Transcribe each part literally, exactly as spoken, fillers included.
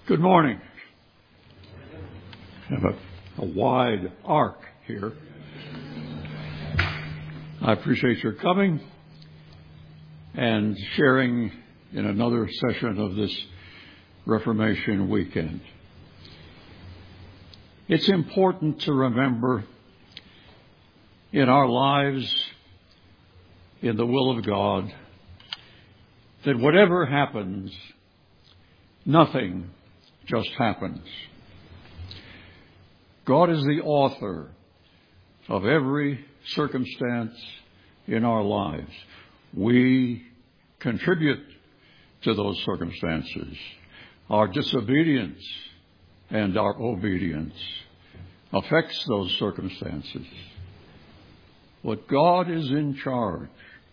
Good morning. I have a, a wide arc here. I appreciate your coming and sharing in another session of this Reformation weekend. It's important to remember in our lives, in the will of God, that whatever happens, nothing just happens. God is the author of every circumstance in our lives. We contribute to those circumstances. Our disobedience and our obedience affects those circumstances. But God is in charge.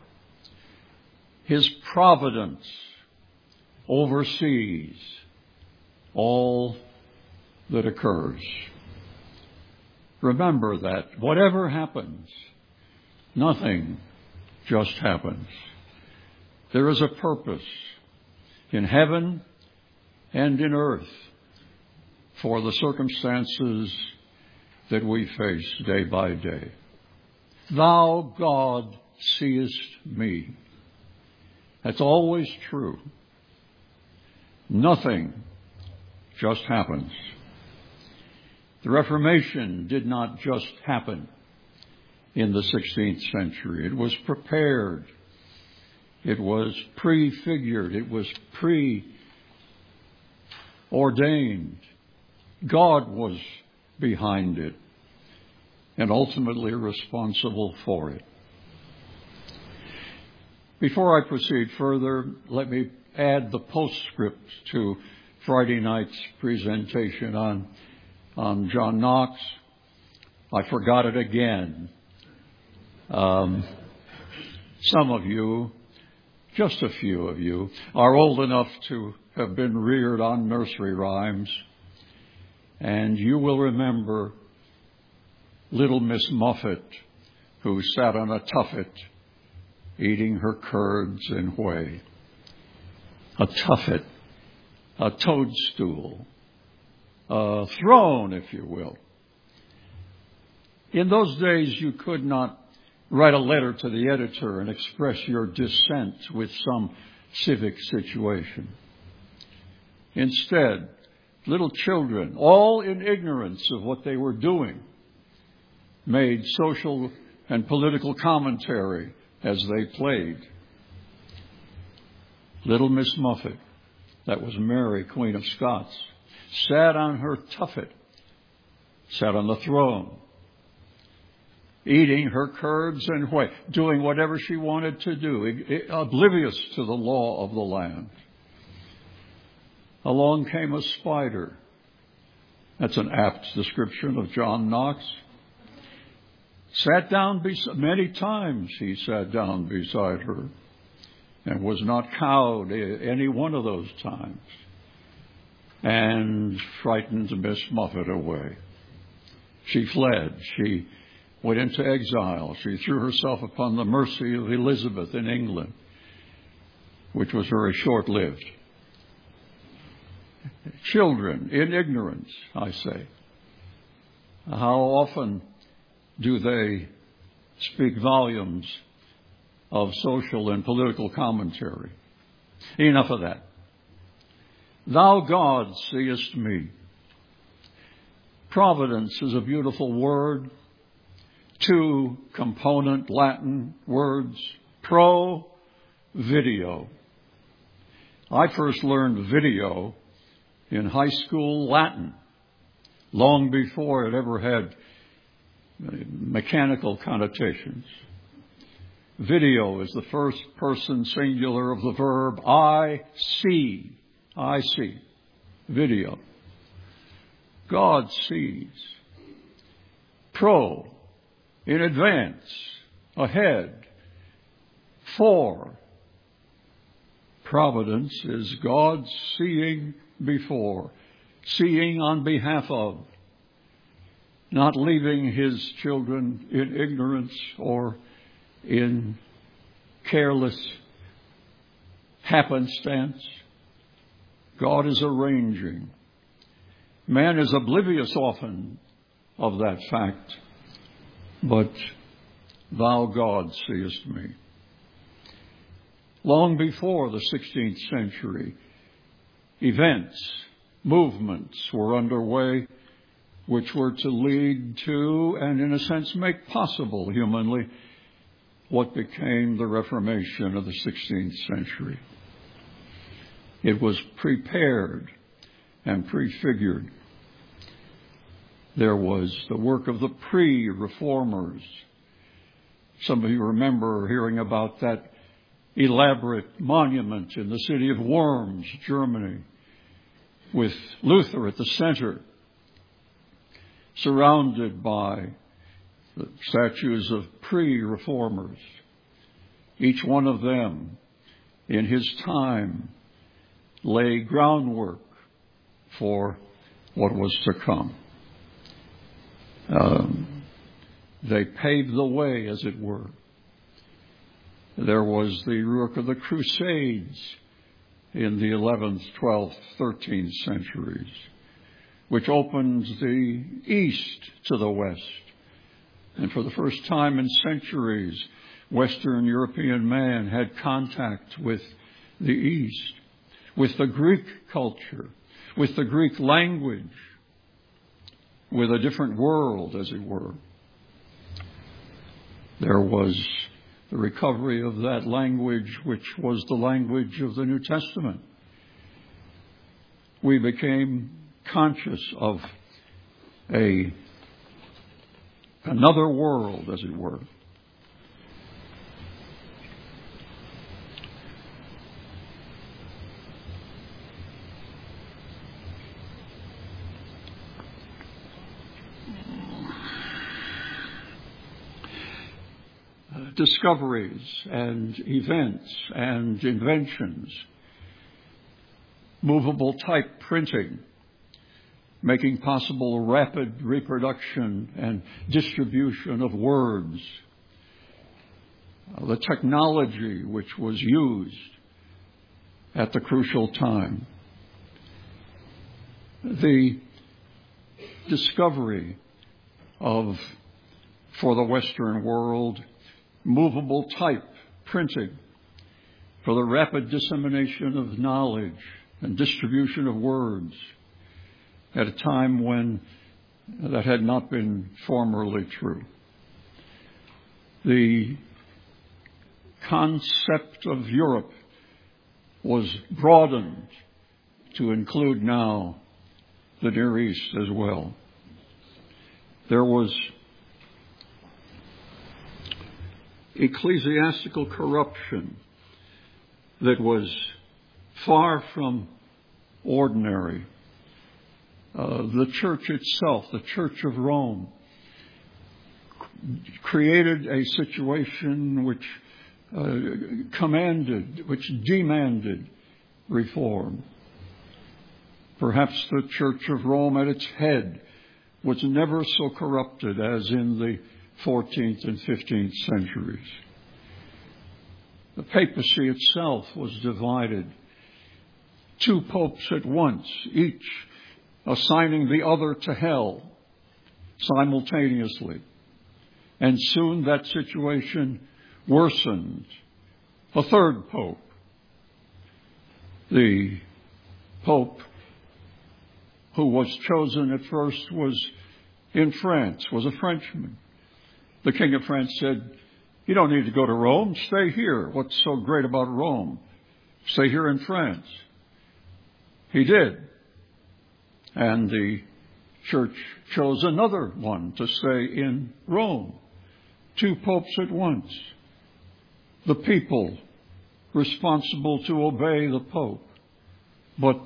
His providence oversees all that occurs. Remember that whatever happens, nothing just happens. There is a purpose in heaven and in earth for the circumstances that we face day by day. Thou, God, seest me. That's always true. Nothing just happens. The Reformation did not just happen in the sixteenth century. It was prepared. It was prefigured. It was preordained. God was behind it and ultimately responsible for it. Before I proceed further, let me add the postscript to Friday night's presentation on, on John Knox. I forgot it again. Um, some of you, just a few of you, are old enough to have been reared on nursery rhymes, and you will remember little Miss Muffet, who sat on a tuffet eating her curds and whey. A tuffet, a toadstool, a throne, if you will. In those days, you could not write a letter to the editor and express your dissent with some civic situation. Instead, little children, all in ignorance of what they were doing, made social and political commentary as they played. Little Miss Muffet, that was Mary, Queen of Scots, sat on her tuffet, sat on the throne, eating her curds and whey, doing whatever she wanted to do, oblivious to the law of the land. Along came a spider. That's an apt description of John Knox. Sat down, bes- many times he sat down beside her and was not cowed any one of those times and frightened Miss Muffet away. She fled. She went into exile. She threw herself upon the mercy of Elizabeth in England, which was very short-lived. Children in ignorance, I say. How often do they speak volumes of social and political commentary? Enough of that. Thou, God, seest me. Providence is a beautiful word. Two component Latin words, pro, video. I first learned video in high school Latin, long before it ever had mechanical connotations. Video is the first person singular of the verb I see. I see. Video. God sees. Pro, in advance, ahead. For, providence is God seeing before, seeing on behalf of, not leaving his children in ignorance or in careless happenstance. God is arranging Man is oblivious often of that fact, but thou, God, seest me. Long before the sixteenth century, events, movements were underway which were to lead to, and in a sense make possible humanly, what became the Reformation of the sixteenth century. It was prepared and prefigured. There was the work of the pre-reformers. Some of you remember hearing about that elaborate monument in the city of Worms, Germany, with Luther at the center, surrounded by the statues of pre-reformers. Each one of them, in his time, lay groundwork for what was to come. Um, they paved the way, as it were. There was the work of the Crusades in the eleventh, twelfth, thirteenth centuries, which opened the East to the West. And for the first time in centuries, Western European man had contact with the East, with the Greek culture, with the Greek language, with a different world, as it were. There was the recovery of that language, which was the language of the New Testament. We became conscious of a another world, as it were. Discoveries and events and inventions, movable type printing, making possible rapid reproduction and distribution of words, the technology which was used at the crucial time, the discovery of, for the Western world, movable type printing for the rapid dissemination of knowledge and distribution of words at a time when that had not been formerly true. The concept of Europe was broadened to include now the Near East as well. There was ecclesiastical corruption that was far from ordinary. Uh, the church itself, the Church of Rome, created a situation which uh, commanded, which demanded reform. Perhaps the Church of Rome at its head was never so corrupted as in the fourteenth and fifteenth centuries. The papacy itself was divided. Two popes at once, each assigning the other to hell simultaneously. And soon that situation worsened. A third pope, the pope who was chosen at first was in France, was a Frenchman. The King of France said, "You don't need to go to Rome. Stay here. What's so great about Rome? Stay here in France." He did. And the church chose another one to stay in Rome. Two popes at once. The people responsible to obey the pope. But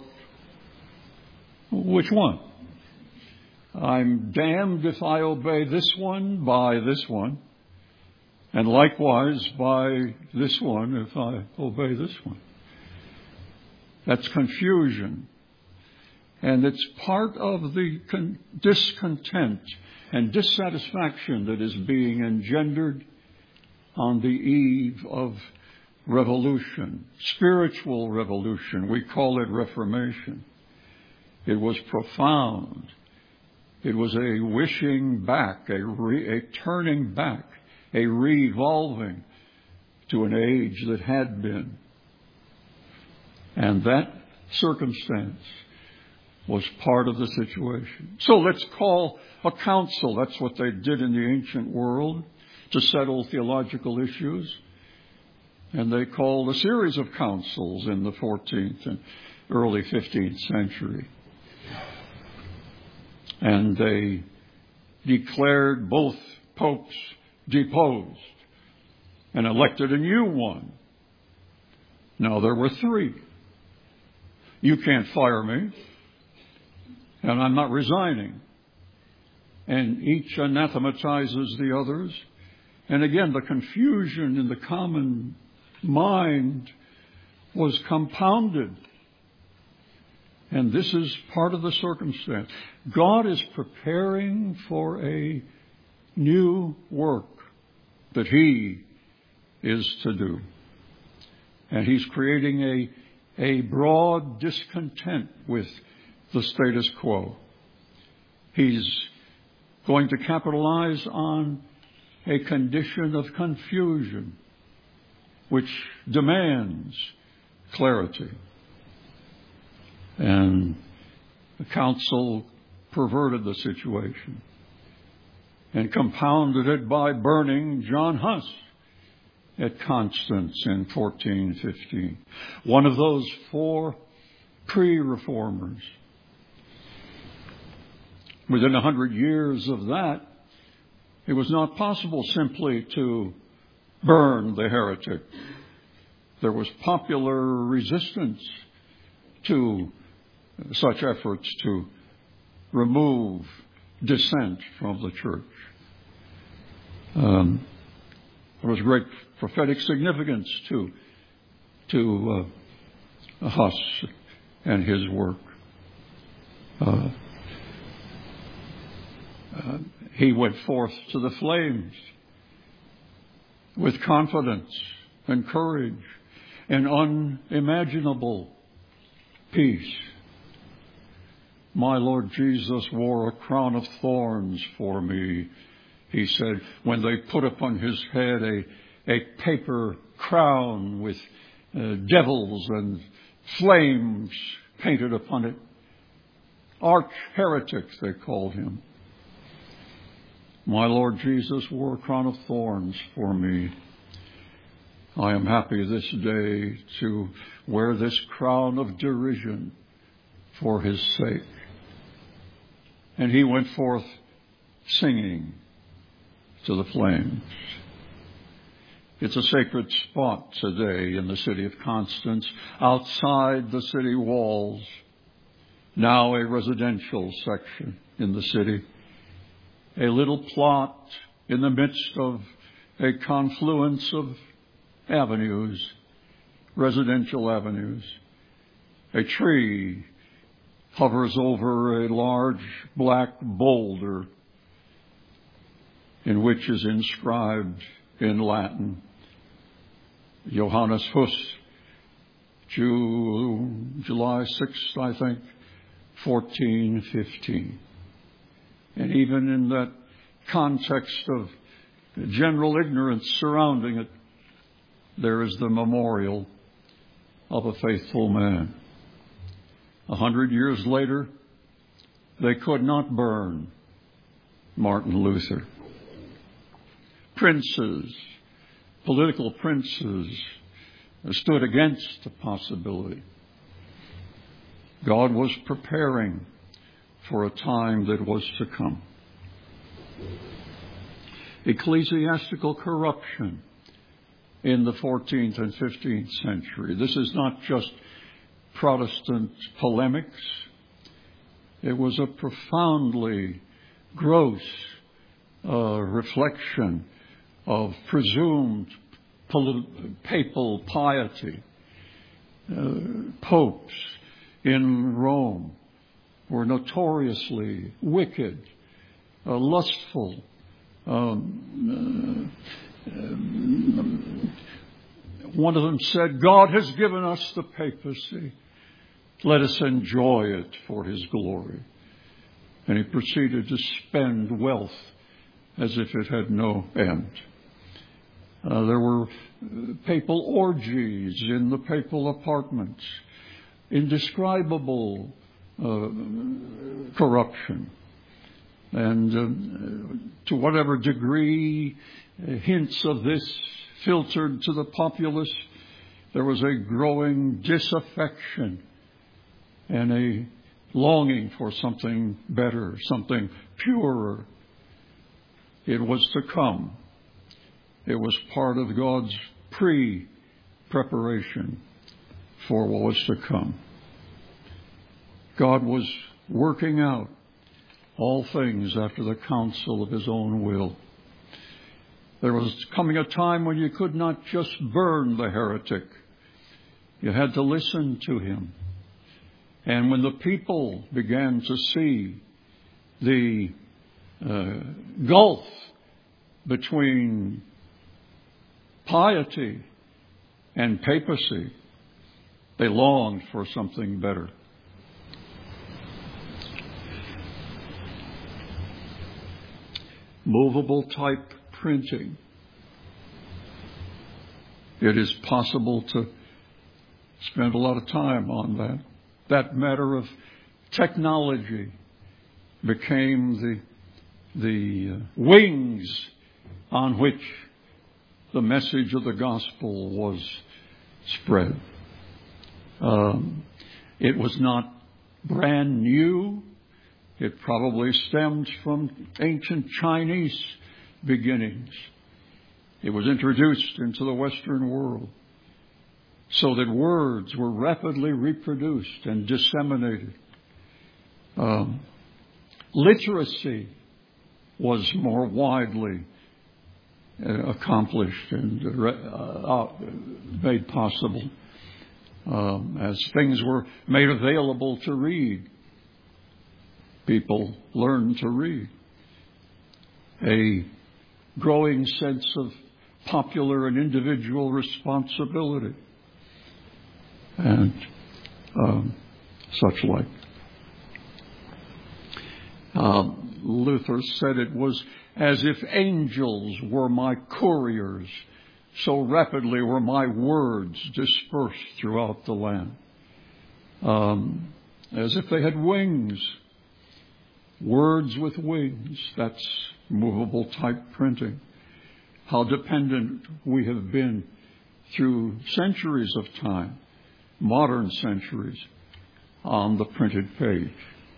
which one? I'm damned if I obey this one by this one, and likewise by this one if I obey this one. That's confusion. And it's part of the con- discontent and dissatisfaction that is being engendered on the eve of revolution, spiritual revolution. We call it Reformation. It was profound. It was a wishing back, a, re, a turning back, a revolving to an age that had been. And that circumstance was part of the situation. So let's call a council. That's what they did in the ancient world to settle theological issues. And they called a series of councils in the fourteenth and early fifteenth century. And they declared both popes deposed and elected a new one. Now there were three. You can't fire me, and I'm not resigning. And each anathematizes the others. And again, the confusion in the common mind was compounded. And this is part of the circumstance. God is preparing for a new work that He is to do. And He's creating a, a broad discontent with the status quo. He's going to capitalize on a condition of confusion which demands clarity. And the council perverted the situation and compounded it by burning John Huss at Constance in fourteen fifteen. One of those four pre-reformers. Within a hundred years of that, it was not possible simply to burn the heretic. There was popular resistance to such efforts to remove dissent from the church. Um, there was great prophetic significance to to uh, Huss and his work. Uh, uh, he went forth to the flames with confidence and courage and unimaginable peace. My Lord Jesus wore a crown of thorns for me, he said, when they put upon his head a, a paper crown with uh, devils and flames painted upon it. Arch heretic, they called him. My Lord Jesus wore a crown of thorns for me. I am happy this day to wear this crown of derision for his sake. And he went forth singing to the flames. It's a sacred spot today in the city of Constance, outside the city walls, now a residential section in the city, a little plot in the midst of a confluence of avenues, residential avenues. A tree hovers over a large black boulder in which is inscribed in Latin, Johannes Huss, June, July sixth, I think, fourteen fifteen. And even in that context of general ignorance surrounding it, there is the memorial of a faithful man. A hundred years later, they could not burn Martin Luther. Princes, political princes, stood against the possibility. God was preparing for a time that was to come. Ecclesiastical corruption in the fourteenth and fifteenth century. This is not just Protestant polemics. It was a profoundly gross uh, reflection of presumed polit- papal piety. Uh, popes in Rome were notoriously wicked, uh, lustful. Um, uh, um, one of them said, God has given us the papacy Let us enjoy it for His glory. And he proceeded to spend wealth as if it had no end. Uh, there were papal orgies in the papal apartments, indescribable uh, corruption. And uh, to whatever degree uh, hints of this filtered to the populace, there was a growing disaffection and a longing for something better, something purer. It was to come. It was part of God's pre-preparation for what was to come. God was working out all things after the counsel of His own will. There was coming a time when you could not just burn the heretic. You had to listen to him. And when the people began to see the uh, gulf between piety and papacy, they longed for something better. Movable type printing. It is possible to spend a lot of time on that. That matter of technology became the, the wings on which the message of the gospel was spread. Um, it was not brand new. It probably stemmed from ancient Chinese beginnings. It was introduced into the Western world so that words were rapidly reproduced and disseminated. Um, literacy was more widely uh, accomplished and uh, uh, made possible um, as things were made available to read. People learned to read. A growing sense of popular and individual responsibility and um, such like. Uh, Luther said it was as if angels were my couriers, so rapidly were my words dispersed throughout the land. Um, as if they had wings. Words with wings, that's movable type printing. How dependent we have been through centuries of time, modern centuries, on the printed page.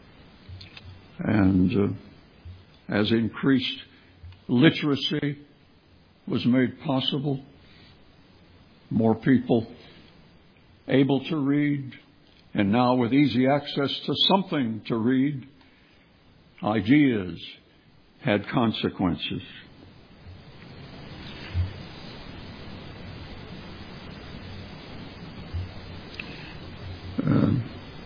And uh, as increased literacy was made possible, more people able to read, and now with easy access to something to read, ideas had consequences. Uh,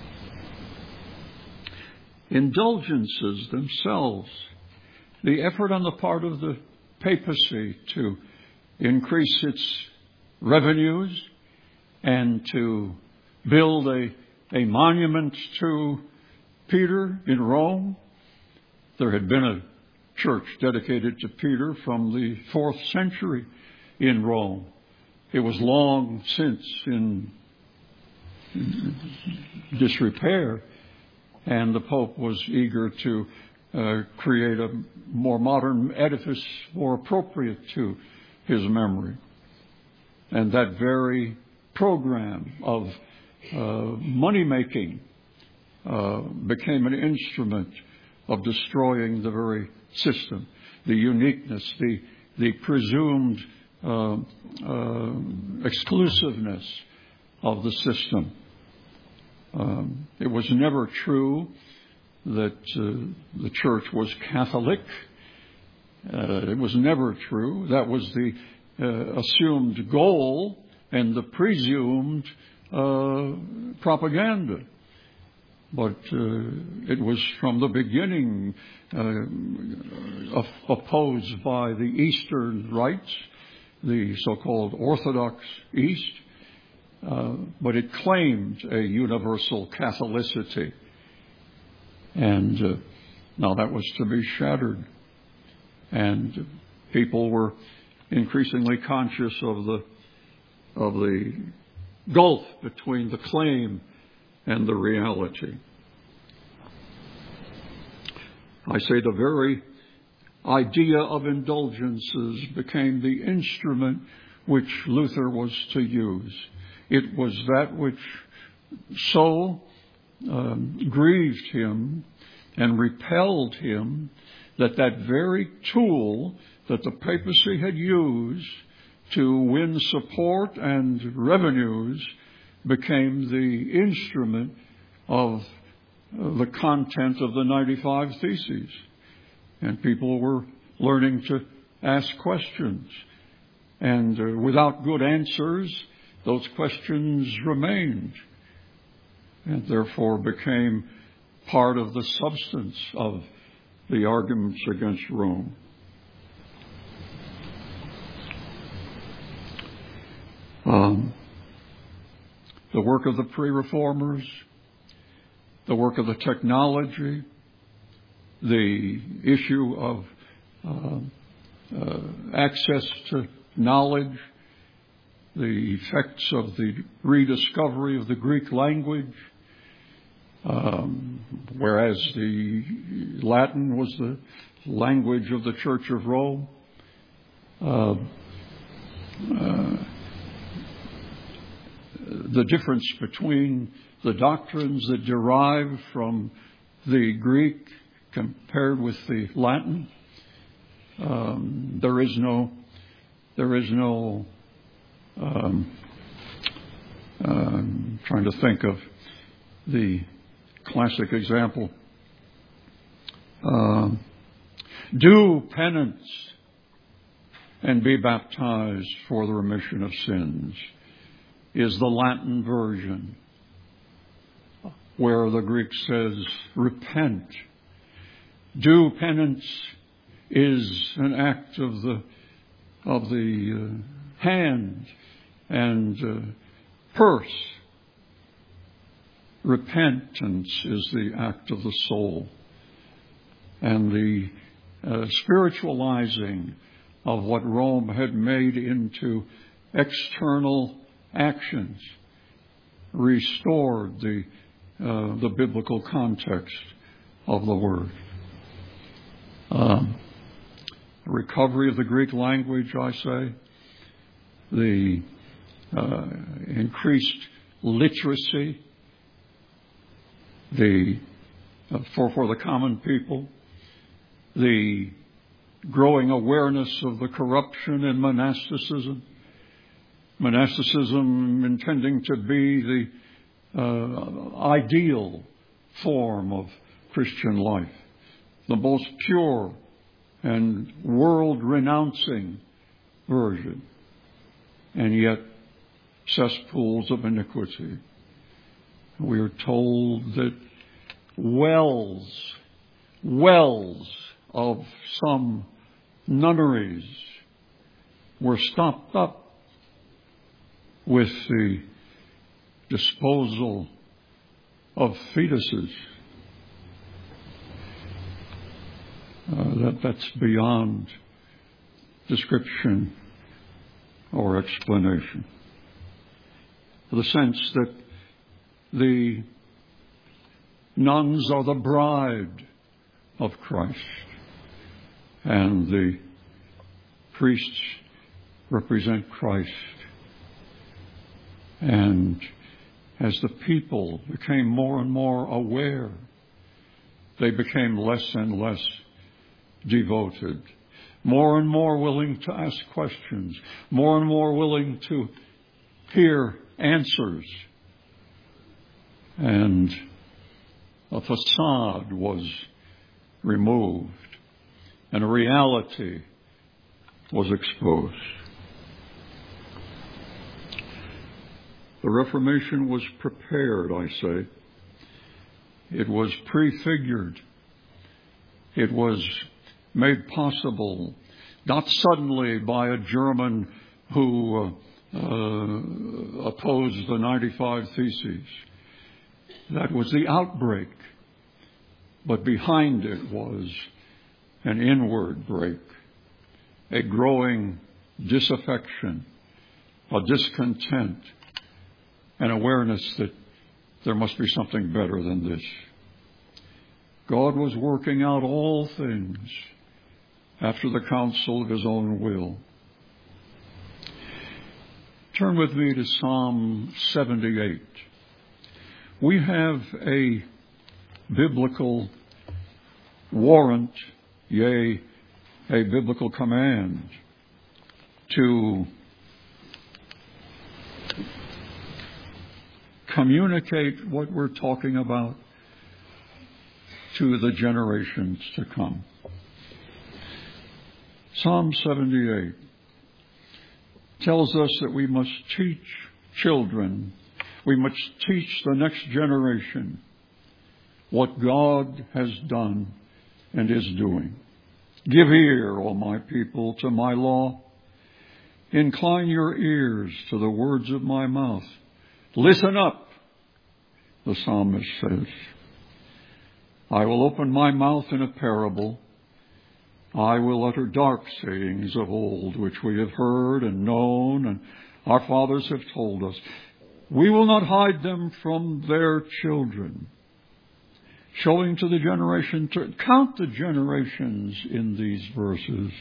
indulgences themselves, the effort on the part of the papacy to increase its revenues and to build a, a monument to Peter in Rome. There had been a church dedicated to Peter from the fourth century in Rome. It was long since in disrepair, and the Pope was eager to uh, create a more modern edifice more appropriate to his memory. And that very program of uh, money-making uh, became an instrument of destroying the very system, the uniqueness, the the presumed uh, uh, exclusiveness of the system. Um, it was never true that uh, the church was Catholic. Uh, it was never true. That was the uh, assumed goal and the presumed uh, propaganda. But uh, it was from the beginning uh, opposed by the Eastern rites, the so-called Orthodox East, uh, but it claimed a universal Catholicity. And uh, now that was to be shattered. And people were increasingly conscious of the of the gulf between the claim and the reality. I say the very idea of indulgences became the instrument which Luther was to use. It was that which so um, grieved him and repelled him that that very tool that the papacy had used to win support and revenues became the instrument of the content of the ninety-five Theses. And people were learning to ask questions. And uh, without good answers, those questions remained and therefore became part of the substance of the arguments against Rome. Um, the work of the pre-reformers, the work of the technology, the issue of uh, uh, access to knowledge, the effects of the rediscovery of the Greek language, um, whereas the Latin was the language of the Church of Rome. Uh, uh, the difference between the doctrines that derive from the Greek compared with the Latin, um, there is no, there is no. Um, uh, I'm trying to think of the classic example. Uh, do penance and be baptized for the remission of sins is the Latin version, where the Greek says repent. Do penance is an act of the of the uh, hand and uh, purse. Repentance is the act of the soul. And the uh, spiritualizing of what Rome had made into external actions restored the uh, the biblical context of the word. Um, recovery of the Greek language, I say, the uh, increased literacy, the uh, for for the common people, the growing awareness of the corruption in monasticism, monasticism intending to be the uh, ideal form of Christian life, the most pure and world-renouncing version, and yet cesspools of iniquity. We are told that wells, wells of some nunneries were stopped up with the disposal of fetuses. Uh, that, that's beyond description or explanation. The sense that the nuns are the bride of Christ and the priests represent Christ. And as the people became more and more aware, they became less and less devoted, more and more willing to ask questions, more and more willing to hear answers. And a facade was removed and a reality was exposed. The Reformation was prepared, I say. It was prefigured. It was made possible not suddenly by a German who uh, uh, opposed the ninety-five Theses. That was the outbreak. But behind it was an inward break, a growing disaffection, a discontent, an awareness that there must be something better than this. God was working out all things after the counsel of His own will. Turn with me to Psalm seventy-eight. We have a biblical warrant, yea, a biblical command to communicate what we're talking about to the generations to come. Psalm seventy-eight tells us that we must teach children, we must teach the next generation what God has done and is doing. Give ear, O my people, to my law. Incline your ears to the words of my mouth. Listen up, the psalmist says. I will open my mouth in a parable. I will utter dark sayings of old, which we have heard and known, and our fathers have told us. We will not hide them from their children. Showing to the generation, to count the generations in these verses.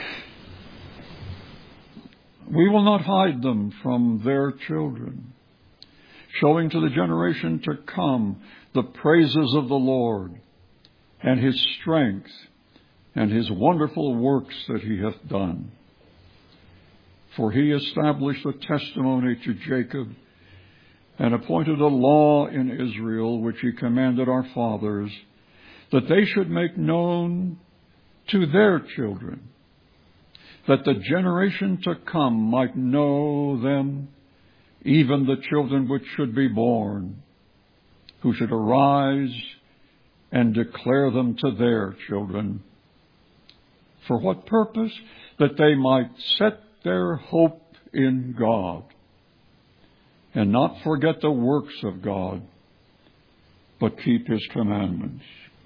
We will not hide them from their children. Showing to the generation to come the praises of the Lord and His strength and His wonderful works that He hath done. For He established a testimony to Jacob and appointed a law in Israel, which He commanded our fathers, that they should make known to their children, that the generation to come might know them, even the children which should be born, who should arise and declare them to their children. For what purpose? That they might set their hope in God, and not forget the works of God, but keep His commandments.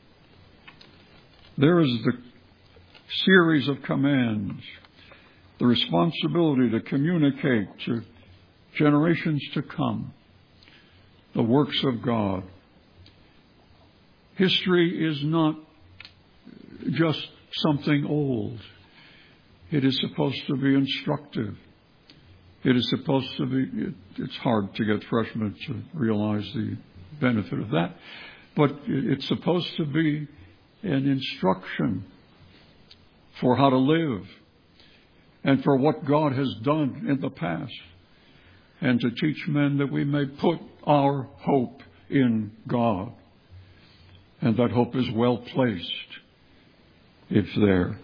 There is the series of commands, the responsibility to communicate to generations to come the works of God. History is not just something old. It is supposed to be instructive. It is supposed to be, it, it's hard to get freshmen to realize the benefit of that, but it's supposed to be an instruction for how to live and for what God has done in the past, and to teach men that we may put our hope in God, and that hope is well placed if there.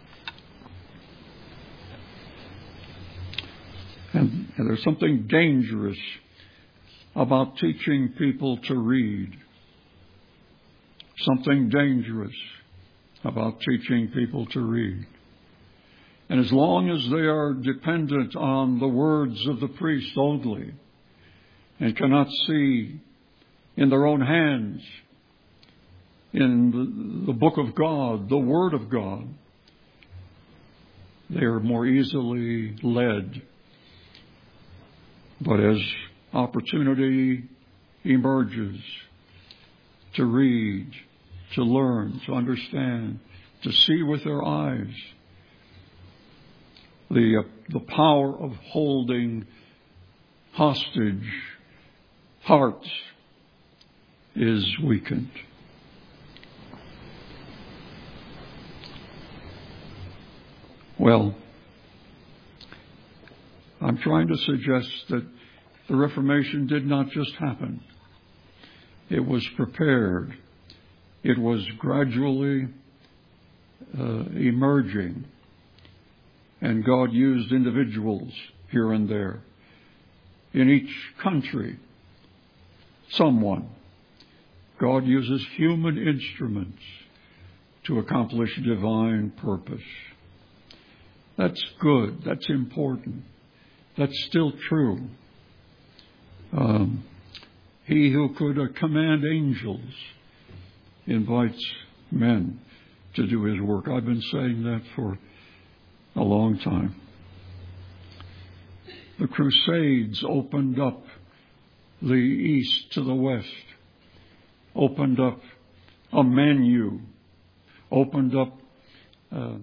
And, and there's something dangerous about teaching people to read. Something dangerous about teaching people to read. And as long as they are dependent on the words of the priest only and cannot see in their own hands, in the, the book of God, the Word of God, they are more easily led. But as opportunity emerges to read, to learn, to understand, to see with their eyes, the, uh, the power of holding hostage hearts is weakened. Well, I'm trying to suggest that the Reformation did not just happen. It was prepared. It was gradually uh, emerging. And God used individuals here and there. In each country, someone. God uses human instruments to accomplish divine purpose. That's good. That's important. That's still true. Um, he who could uh, command angels invites men to do his work. I've been saying that for a long time. The Crusades opened up the East to the West, opened up a menu, opened up uh,